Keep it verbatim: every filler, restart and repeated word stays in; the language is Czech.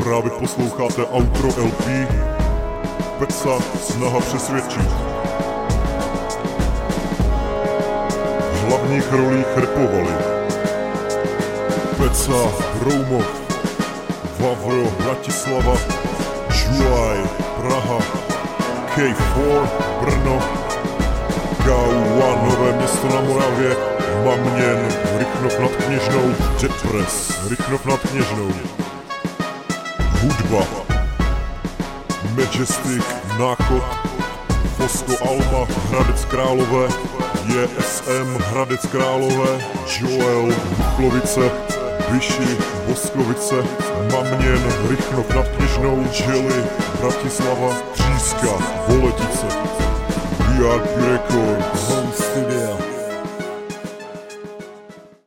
Právě posloucháte outro el pé Peca snaha přesvědčit. V hlavních rolích repovali Peca, Roumov, Vavro, Bratislava, Žulaj, Praha, ká čtyři, Brno, ká jedna, Nové Město na Moravě, Mamněn, Rychnov nad Kněžnou, Depres, Rychnov nad Kněžnou. Hudba Majestic, Náchod, Fosko Alma, Hradec Králové, J S M, Hradec Králové, Joel, Buklovice, Vyši, Boskovice, Mamněn, Rychnov nad Kněžnou, Žely, Bratislava, Tříska, Boletice, V R P Records.